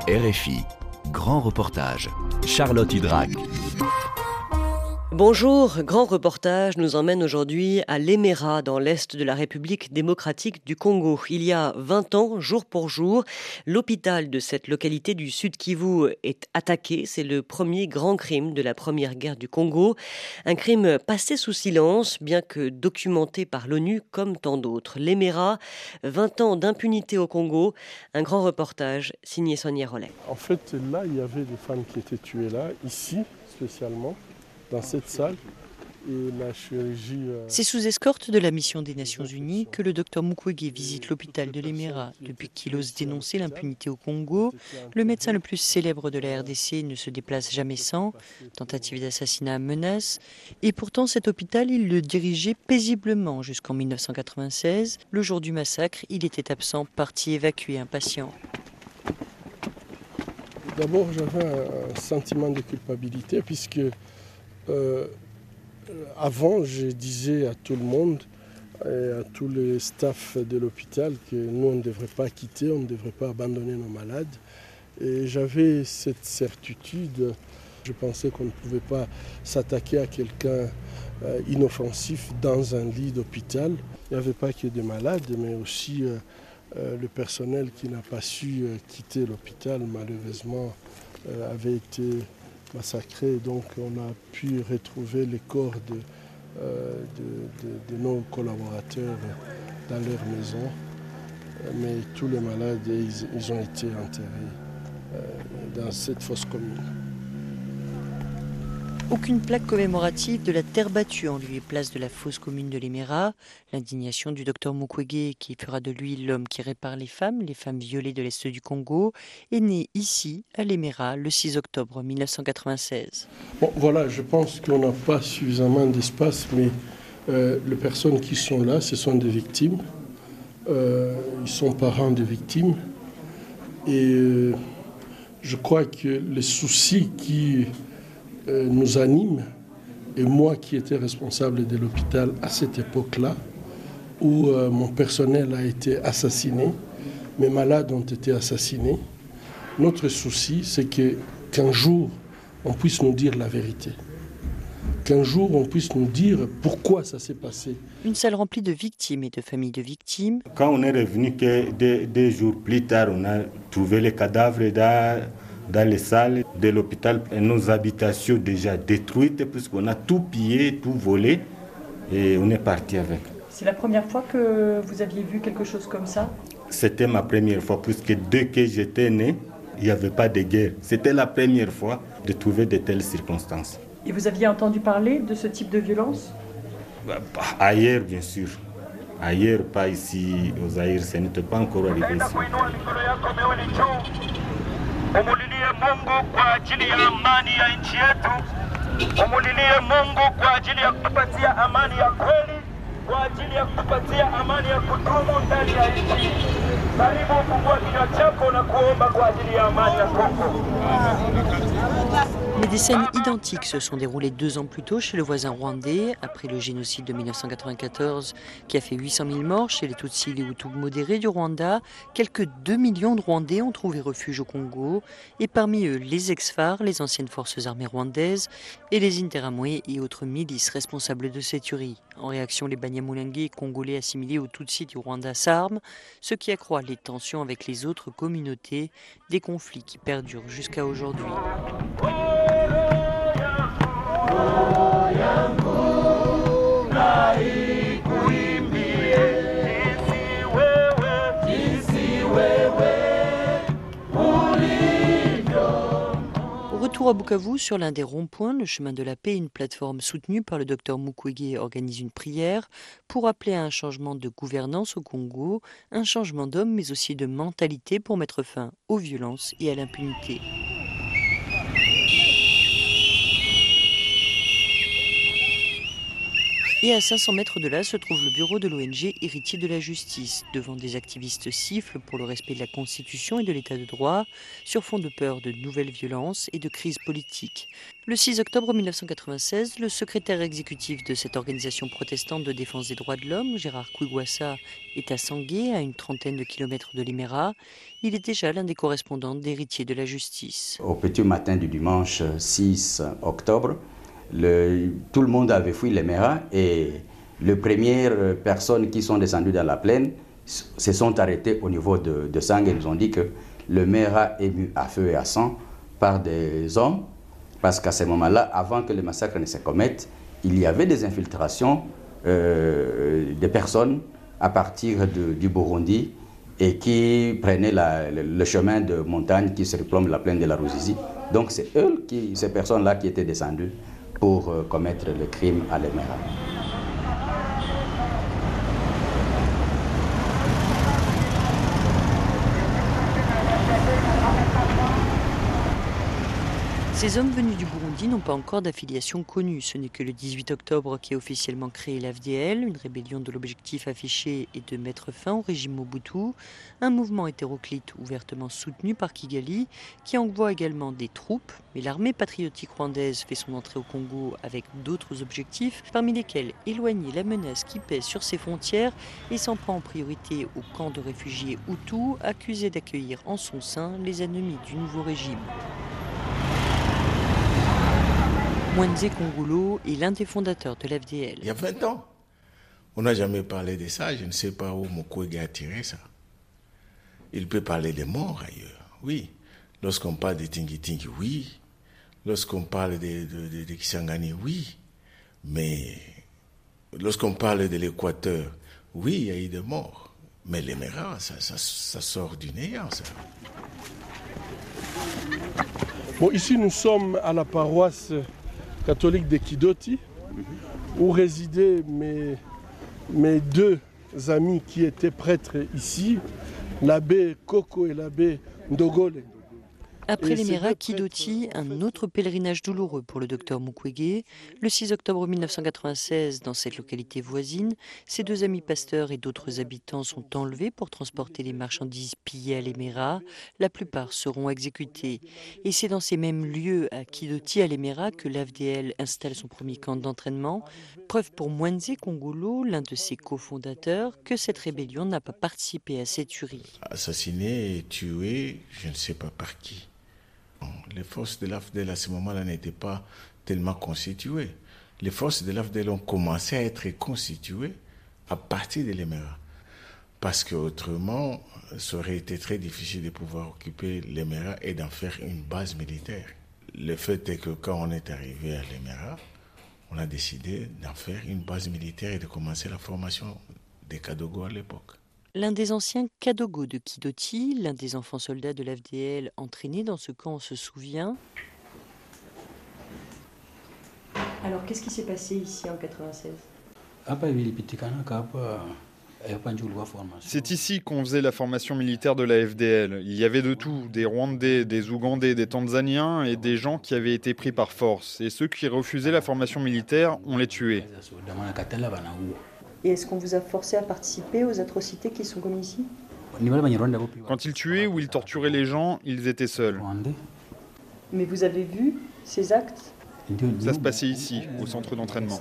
RFI, grand reportage, Charlotte Hydrac. Bonjour, grand reportage nous emmène aujourd'hui à Lemera, dans l'est de la République démocratique du Congo. Il y a 20 ans, jour pour jour, l'hôpital de cette localité du Sud Kivu est attaqué. C'est le premier grand crime de la première guerre du Congo. Un crime passé sous silence, bien que documenté par l'ONU comme tant d'autres. Lemera, 20 ans d'impunité au Congo. Un grand reportage signé Sonia Rollet. En fait, là, il y avait des femmes qui étaient tuées là, ici spécialement, dans cette salle. Et la chirurgie... C'est sous escorte de la mission des Nations Unies que le docteur Mukwege visite l'hôpital de Lemera. Depuis qu'il ose dénoncer l'impunité au Congo, le médecin le plus célèbre de la RDC ne se déplace jamais sans. Tentative d'assassinat, menace. Et pourtant, cet hôpital, il le dirigeait paisiblement jusqu'en 1996. Le jour du massacre, il était absent, parti évacuer un patient. D'abord, j'avais un sentiment de culpabilité puisque avant, je disais à tout le monde et à tous les staffs de l'hôpital que nous, on ne devrait pas quitter, on ne devrait pas abandonner nos malades. Et j'avais cette certitude. Je pensais qu'on ne pouvait pas s'attaquer à quelqu'un inoffensif dans un lit d'hôpital. Il n'y avait pas que des malades, mais aussi le personnel qui n'a pas su quitter l'hôpital, malheureusement, avait été massacré. Donc on a pu retrouver les corps de nos collaborateurs dans leur maison. Mais tous les malades, ils ont été enterrés dans cette fosse commune. Aucune plaque commémorative de la terre battue en lieu et place de la fosse commune de Lemera. L'indignation du docteur Mukwege, qui fera de lui l'homme qui répare les femmes violées de l'Est du Congo, est né ici, à Lemera, le 6 octobre 1996. Bon, voilà, je pense qu'on n'a pas suffisamment d'espace, mais les personnes qui sont là, ce sont des victimes. Ils sont parents de victimes. Et je crois que les soucis qui nous anime, et moi qui étais responsable de l'hôpital à cette époque-là, où mon personnel a été assassiné, mes malades ont été assassinés, notre souci, c'est qu'un jour, on puisse nous dire la vérité. Qu'un jour, on puisse nous dire pourquoi ça s'est passé. Une salle remplie de victimes et de familles de victimes. Quand on est revenu, que deux jours plus tard, on a trouvé les cadavres dans les salles de l'hôpital et nos habitations déjà détruites puisqu'on a tout pillé, tout volé et on est parti avec. C'est la première fois que vous aviez vu quelque chose comme ça? C'était ma première fois puisque dès que j'étais né, il n'y avait pas de guerre. C'était la première fois de trouver de telles circonstances. Et vous aviez entendu parler de ce type de violence? Ailleurs, bien sûr. Ailleurs, pas ici aux Zaïre, ça n'était pas encore arrivé ici. Umulilie Mungu kwa ajili ya amani ya nchi yetu. Umulilie Mungu kwa ajili ya kutupatia amani ya kweli, kwa ajili ya kutupatia amani ya kudumu ndani ya nchi. Karibu kufungua kinywa chako na kuomba kwa ajili ya amani ya Kongo. Mais des scènes identiques se sont déroulées 2 ans plus tôt chez le voisin rwandais, après le génocide de 1994 qui a fait 800 000 morts chez les Tutsis et les Hutus modérés du Rwanda. Quelques 2 millions de Rwandais ont trouvé refuge au Congo, et parmi eux les ex-FAR, les anciennes forces armées rwandaises, et les Interamwe et autres milices responsables de ces tueries. En réaction, les Banyamulenge congolais assimilés aux Tutsis du Rwanda s'arment, ce qui accroît les tensions avec les autres communautés, des conflits qui perdurent jusqu'à aujourd'hui. Retour à Bukavu, sur l'un des ronds-points, le chemin de la paix, une plateforme soutenue par le docteur Mukwege organise une prière pour appeler à un changement de gouvernance au Congo, un changement d'homme mais aussi de mentalité pour mettre fin aux violences et à l'impunité. Et à 500 mètres de là se trouve le bureau de l'ONG Héritiers de la Justice. Devant des activistes sifflent pour le respect de la Constitution et de l'État de droit, sur fond de peur de nouvelles violences et de crise politique. Le 6 octobre 1996, le secrétaire exécutif de cette organisation protestante de défense des droits de l'homme, Gérard Kouigouassa, est à Sangué, à une trentaine de kilomètres de l'Éméra. Il est déjà l'un des correspondants d'Héritiers de la Justice. Au petit matin du dimanche 6 octobre, tout le monde avait fui l'Éméra et les premières personnes qui sont descendues dans la plaine se sont arrêtées au niveau de Sangué. Ils ont dit que l'Éméra est mis à feu et à sang par des hommes, parce qu'à ce moment-là, avant que le massacre ne se commette, il y avait des infiltrations des personnes à partir du Burundi et qui prenaient le chemin de montagne qui surplombe la plaine de la Ruzizi. Donc c'est ces personnes-là qui étaient descendues pour commettre le crime à l'Éméra. Ces hommes venus du Burundi n'ont pas encore d'affiliation connue. Ce n'est que le 18 octobre qu'est officiellement créée l'AFDL, une rébellion dont l'objectif affiché est de mettre fin au régime Mobutu, un mouvement hétéroclite ouvertement soutenu par Kigali, qui envoie également des troupes. Mais l'armée patriotique rwandaise fait son entrée au Congo avec d'autres objectifs, parmi lesquels éloigner la menace qui pèse sur ses frontières et s'en prend en priorité au camp de réfugiés Hutus, accusés d'accueillir en son sein les ennemis du nouveau régime. Mwenze Kongolo est l'un des fondateurs de l'AFDL. Il y a 20 ans, on n'a jamais parlé de ça. Je ne sais pas où Mukwege a tiré ça. Il peut parler des morts ailleurs, oui. Lorsqu'on parle de Tingi-Tingi, oui. Lorsqu'on parle de Kisangani, oui. Mais lorsqu'on parle de l'Équateur, oui, il y a eu des morts. Mais l'Éméra, ça sort du néant, ça. Bon, ici, nous sommes à la paroisse catholique de Kidoti, où résidaient mes deux amis qui étaient prêtres ici, l'abbé Koko et l'abbé Ndogole. Après l'Éméra, Kidoti, un autre pèlerinage douloureux pour le docteur Mukwege. Le 6 octobre 1996, dans cette localité voisine, ses deux amis pasteurs et d'autres habitants sont enlevés pour transporter les marchandises pillées à l'Éméra. La plupart seront exécutés. Et c'est dans ces mêmes lieux, à Kidoti, à l'Éméra, que l'AFDL installe son premier camp d'entraînement. Preuve pour Mwenze Kongolo, l'un de ses cofondateurs, que cette rébellion n'a pas participé à ces tueries. Assassiné et tué, je ne sais pas par qui. Les forces de l'AFDL à ce moment-là n'étaient pas tellement constituées. Les forces de l'AFDL ont commencé à être constituées à partir de l'Éméra. Parce qu'autrement, ça aurait été très difficile de pouvoir occuper l'Éméra et d'en faire une base militaire. Le fait est que quand on est arrivé à l'Éméra, on a décidé d'en faire une base militaire et de commencer la formation des Kadogo à l'époque. L'un des anciens Kadogo de Kidoti, l'un des enfants soldats de l'AFDL entraînés dans ce camp, se souvient. Alors, qu'est-ce qui s'est passé ici en 96 ? C'est ici qu'on faisait la formation militaire de la FDL. Il y avait de tout, des Rwandais, des Ougandais, des Tanzaniens et des gens qui avaient été pris par force. Et ceux qui refusaient la formation militaire, on les tuait. Et est-ce qu'on vous a forcé à participer aux atrocités qui sont commises ici ? Quand ils tuaient ou ils torturaient les gens, ils étaient seuls. Mais vous avez vu ces actes ? Ça se passait ici, au centre d'entraînement.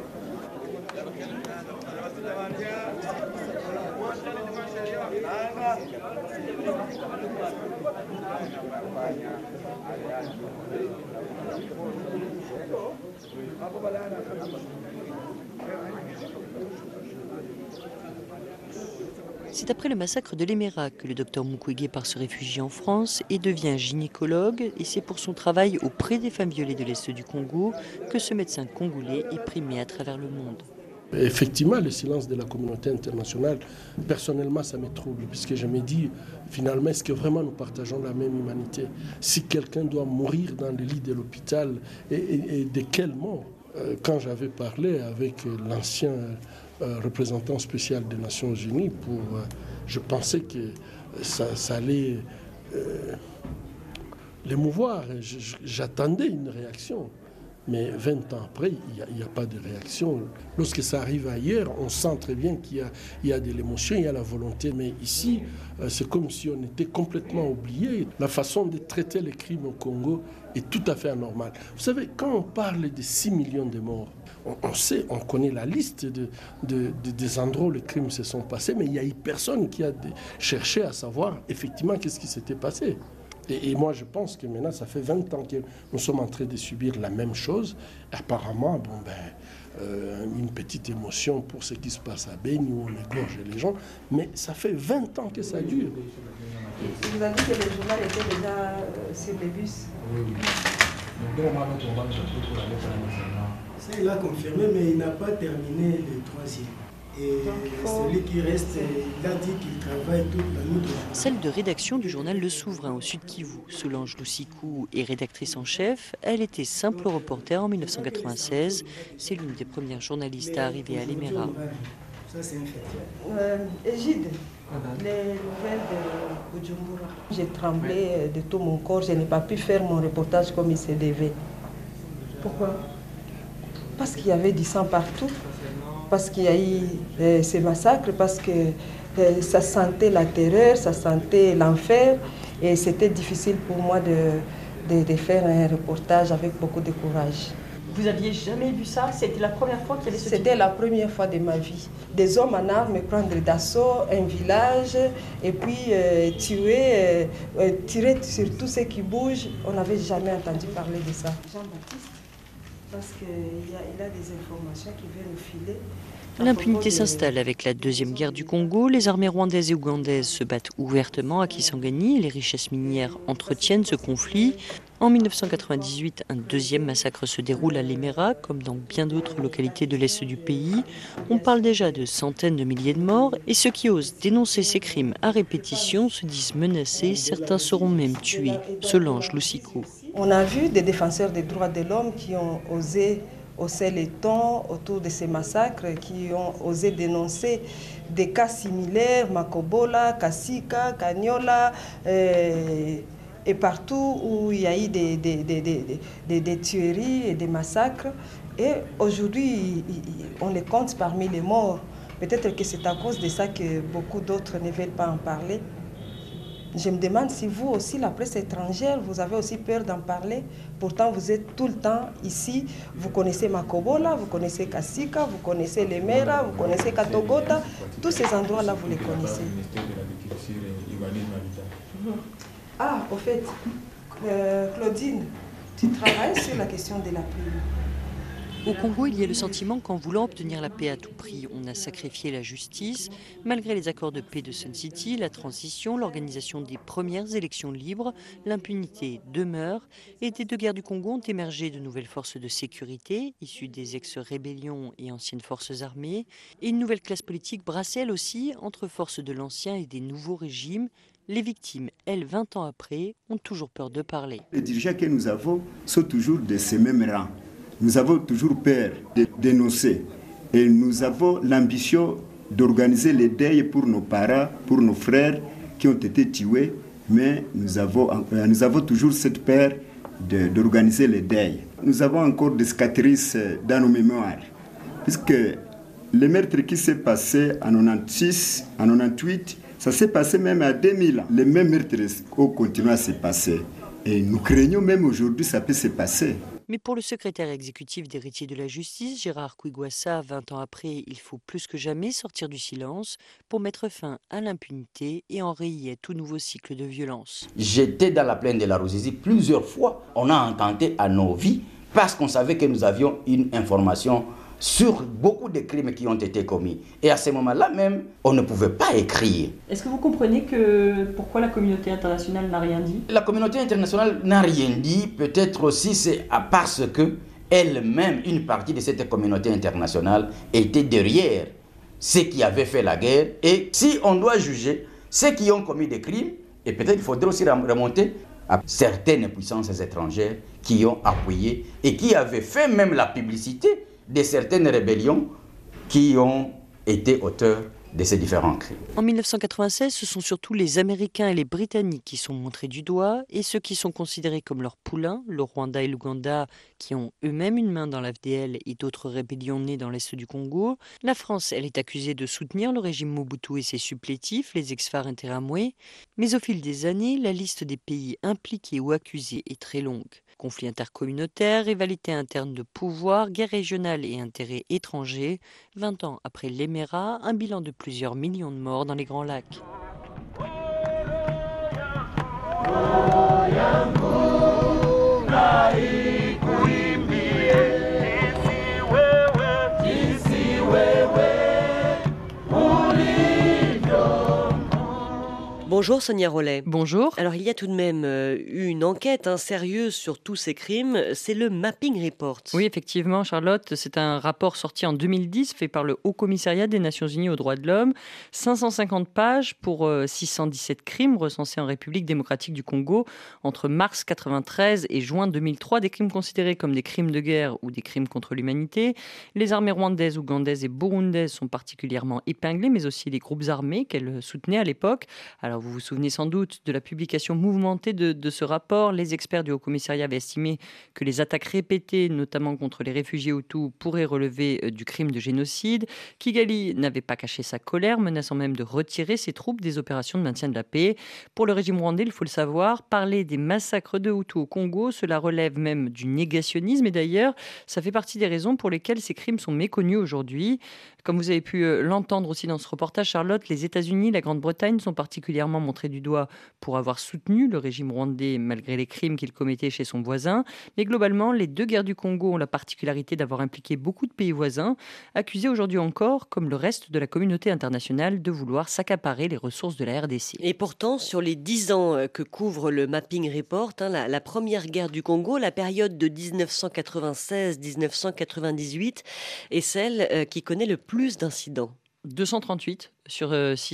C'est après le massacre de l'Éméra que le docteur Mukwege part se réfugier en France et devient gynécologue. Et c'est pour son travail auprès des femmes violées de l'Est du Congo que ce médecin congolais est primé à travers le monde. Effectivement, le silence de la communauté internationale, personnellement, ça me trouble, puisque je me dis, finalement, est-ce que vraiment nous partageons la même humanité ? Si quelqu'un doit mourir dans le lit de l'hôpital, et de quel mort ? Quand j'avais parlé avec l'ancien représentant spécial des Nations Unies, je pensais que ça allait l'émouvoir. J'attendais une réaction. Mais 20 ans après, il n'y a pas de réaction. Lorsque ça arrive ailleurs, on sent très bien qu'il y a de l'émotion, il y a la volonté. Mais ici, c'est comme si on était complètement oublié. La façon de traiter les crimes au Congo est tout à fait anormale. Vous savez, quand on parle de 6 millions de morts, on connaît la liste des endroits où les crimes se sont passés, mais il n'y a eu personne qui a cherché à savoir effectivement qu'est-ce qui s'était passé. Et moi, je pense que maintenant, ça fait 20 ans que nous sommes en train de subir la même chose. Apparemment, une petite émotion pour ce qui se passe à Beni, où on égorge les gens, mais ça fait 20 ans que ça dure. Vous avez dit que le journal était déjà sur les bus. Oui. Ça, il a confirmé, mais il n'a pas terminé le 3e. Et celui qui reste, il a dit qu'il travaille toute la nuit. Celle de rédaction du journal Le Souverain au Sud Kivu, Solange Lusikou est rédactrice en chef. Elle était simple reporter en 1996. C'est l'une des premières journalistes à arriver à l'Éméra. Ça, c'est un fait. Égide, les nouvelles de Bujumbura. J'ai tremblé de tout mon corps. Je n'ai pas pu faire mon reportage comme il se devait. Pourquoi? Parce qu'il y avait du sang partout. Parce qu'il y a eu ces massacres, parce que ça sentait la terreur, ça sentait l'enfer. Et c'était difficile pour moi de faire un reportage avec beaucoup de courage. Vous n'aviez jamais vu ça? C'était la première fois qu'il y avait ce type? C'était la première fois de ma vie. Des hommes en armes prendre d'assaut un village et puis tirer sur tout ce qui bouge. On n'avait jamais entendu parler de ça. Jean-Baptiste, parce qu'il a des informations qui viennent nous filer. L'impunité s'installe avec la Deuxième Guerre du Congo. Les armées rwandaises et ougandaises se battent ouvertement à Kisangani. Les richesses minières entretiennent ce conflit. En 1998, un deuxième massacre se déroule à l'Éméra, comme dans bien d'autres localités de l'Est du pays. On parle déjà de centaines de milliers de morts, et ceux qui osent dénoncer ces crimes à répétition se disent menacés. Certains seront même tués. Solange Lusikou. On a vu des défenseurs des droits de l'homme qui ont osé hausser les tons autour de ces massacres, qui ont osé dénoncer des cas similaires, Makobola, Kasika, Kanyola, et partout où il y a eu des tueries et des massacres. Et aujourd'hui, on les compte parmi les morts. Peut-être que c'est à cause de ça que beaucoup d'autres ne veulent pas en parler. Je me demande si vous aussi, la presse étrangère, vous avez aussi peur d'en parler. Pourtant, vous êtes tout le temps ici. Vous connaissez Makobola, vous connaissez Kasika, vous connaissez Lemera, vous connaissez Katogota. Tous ces endroits-là, vous les connaissez. Ah, au fait, Claudine, tu travailles sur la question de la pluie. Au Congo, il y a le sentiment qu'en voulant obtenir la paix à tout prix, on a sacrifié la justice. Malgré les accords de paix de Sun City, la transition, l'organisation des premières élections libres, l'impunité demeure. Et des deux guerres du Congo ont émergé de nouvelles forces de sécurité, issues des ex-rébellions et anciennes forces armées. Et une nouvelle classe politique brasse elle aussi entre forces de l'ancien et des nouveaux régimes. Les victimes, elles, 20 ans après, ont toujours peur de parler. Les dirigeants que nous avons sont toujours de ces mêmes rangs. Nous avons toujours peur de dénoncer et nous avons l'ambition d'organiser les deuils pour nos parents, pour nos frères qui ont été tués, mais nous avons toujours cette peur d'organiser les deuils. Nous avons encore des cicatrices dans nos mémoires, puisque le meurtre qui s'est passé en 96, en 98, ça s'est passé même à 2000 ans. Les mêmes meurtres continuent à se passer. Et nous craignons même aujourd'hui ça peut se passer. Mais pour le secrétaire exécutif d'Héritiers de la Justice, Gérard Kouigouassa, 20 ans après, il faut plus que jamais sortir du silence pour mettre fin à l'impunité et enrayer tout nouveau cycle de violence. J'étais dans la plaine de la Ruzizi plusieurs fois. On a attenté à nos vies parce qu'on savait que nous avions une information sur beaucoup de crimes qui ont été commis. Et à ce moment-là même, on ne pouvait pas écrire. Est-ce que vous comprenez pourquoi la communauté internationale n'a rien dit? La communauté internationale n'a rien dit, peut-être aussi c'est parce que elle-même, une partie de cette communauté internationale était derrière ceux qui avaient fait la guerre. Et si on doit juger ceux qui ont commis des crimes, et peut-être il faudrait aussi remonter à certaines puissances étrangères qui ont appuyé et qui avaient fait même la publicité de certaines rébellions qui ont été auteurs de ces différents crimes. En 1996, ce sont surtout les Américains et les Britanniques qui sont montrés du doigt et ceux qui sont considérés comme leurs poulains, le Rwanda et l'Ouganda, qui ont eux-mêmes une main dans l'AFDL et d'autres rébellions nées dans l'est du Congo. La France, elle est accusée de soutenir le régime Mobutu et ses supplétifs, les ex-FAR Interamwe. Mais au fil des années, la liste des pays impliqués ou accusés est très longue. Conflits intercommunautaires, rivalités internes de pouvoir, guerres régionales et intérêts étrangers. 20 ans après l'Éméra, un bilan de plusieurs millions de morts dans les Grands Lacs. Bonjour Sonia Rollet. Bonjour. Alors il y a tout de même eu une enquête sérieuse sur tous ces crimes, c'est le Mapping Report. Oui, effectivement Charlotte, c'est un rapport sorti en 2010 fait par le Haut Commissariat des Nations Unies aux droits de l'homme. 550 pages pour 617 crimes recensés en République démocratique du Congo entre mars 1993 et juin 2003, des crimes considérés comme des crimes de guerre ou des crimes contre l'humanité. Les armées rwandaises, ougandaises et burundaises sont particulièrement épinglées, mais aussi les groupes armés qu'elles soutenaient à l'époque. Alors vous vous souvenez sans doute de la publication mouvementée de ce rapport. Les experts du Haut-Commissariat avaient estimé que les attaques répétées, notamment contre les réfugiés Hutus, pourraient relever du crime de génocide. Kigali n'avait pas caché sa colère, menaçant même de retirer ses troupes des opérations de maintien de la paix. Pour le régime rwandais, il faut le savoir, parler des massacres de Hutus au Congo, cela relève même du négationnisme. Et d'ailleurs, ça fait partie des raisons pour lesquelles ces crimes sont méconnus aujourd'hui. Comme vous avez pu l'entendre aussi dans ce reportage, Charlotte, les États-Unis, la Grande-Bretagne sont particulièrement montrés du doigt pour avoir soutenu le régime rwandais malgré les crimes qu'il commettait chez son voisin. Mais globalement, les deux guerres du Congo ont la particularité d'avoir impliqué beaucoup de pays voisins, accusés aujourd'hui encore, comme le reste de la communauté internationale, de vouloir s'accaparer les ressources de la RDC. Et pourtant, sur les 10 ans que couvre le Mapping Report, la première guerre du Congo, la période de 1996-1998, est celle qui connaît le plus d'incidents. 238 sur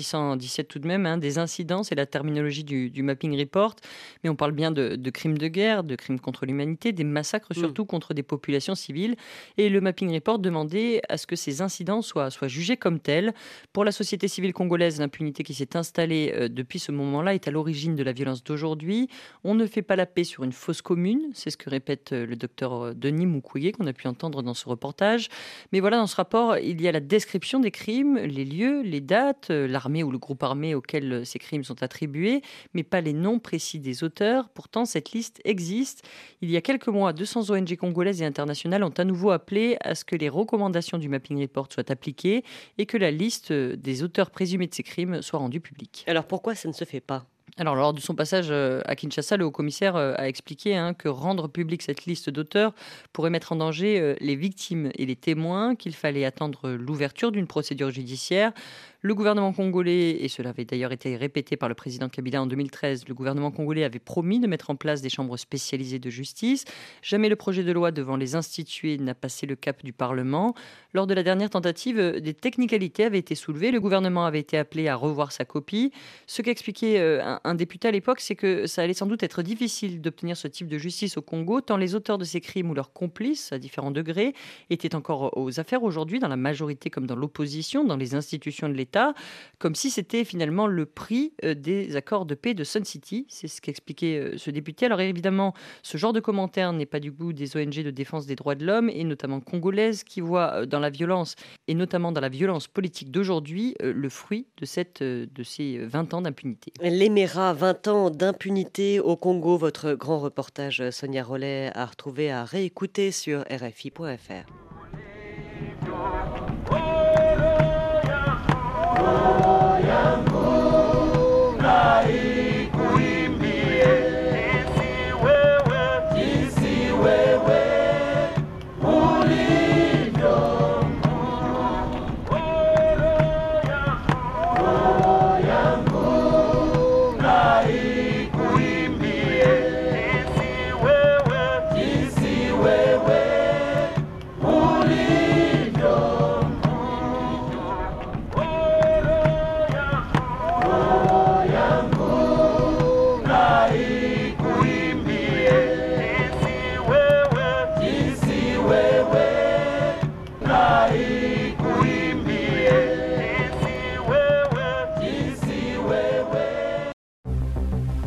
617 tout de même, des incidents, c'est la terminologie du Mapping Report, mais on parle bien de crimes de guerre, de crimes contre l'humanité, des massacres surtout contre des populations civiles. Et le Mapping Report demandait à ce que ces incidents soient jugés comme tels. Pour la société civile congolaise, l'impunité qui s'est installée depuis ce moment-là est à l'origine de la violence d'aujourd'hui. On ne fait pas la paix sur une fosse commune, c'est ce que répète le docteur Denis Mukwege qu'on a pu entendre dans ce reportage. Mais voilà, dans ce rapport, il y a la description des crimes, les lieux, les dates, l'armée ou le groupe armé auquel ces crimes sont attribués, mais pas les noms précis des auteurs. Pourtant, cette liste existe. Il y a quelques mois, 200 ONG congolaises et internationales ont à nouveau appelé à ce que les recommandations du Mapping Report soient appliquées et que la liste des auteurs présumés de ces crimes soit rendue publique. Alors pourquoi ça ne se fait pas ? Alors, lors de son passage à Kinshasa, le haut-commissaire a expliqué que rendre publique cette liste d'auteurs pourrait mettre en danger les victimes et les témoins, qu'il fallait attendre l'ouverture d'une procédure judiciaire. Le gouvernement congolais, et cela avait d'ailleurs été répété par le président Kabila en 2013, le gouvernement congolais avait promis de mettre en place des chambres spécialisées de justice. Jamais le projet de loi devant les instituer n'a passé le cap du Parlement. Lors de la dernière tentative, des technicalités avaient été soulevées. Le gouvernement avait été appelé à revoir sa copie. Ce qu'expliquait un député à l'époque, c'est que ça allait sans doute être difficile d'obtenir ce type de justice au Congo, tant les auteurs de ces crimes ou leurs complices, à différents degrés, étaient encore aux affaires aujourd'hui, dans la majorité comme dans l'opposition, dans les institutions de l'État, comme si c'était finalement le prix des accords de paix de Sun City. C'est ce qu'expliquait ce député. Alors évidemment, ce genre de commentaire n'est pas du goût des ONG de défense des droits de l'homme, et notamment congolaises, qui voient dans la violence, et notamment dans la violence politique d'aujourd'hui, le fruit de ces 20 ans d'impunité. L'Éméra, 20 ans d'impunité au Congo. Votre grand reportage, Sonia Rollet, à retrouver, à réécouter sur RFI.fr.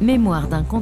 Mémoire d'un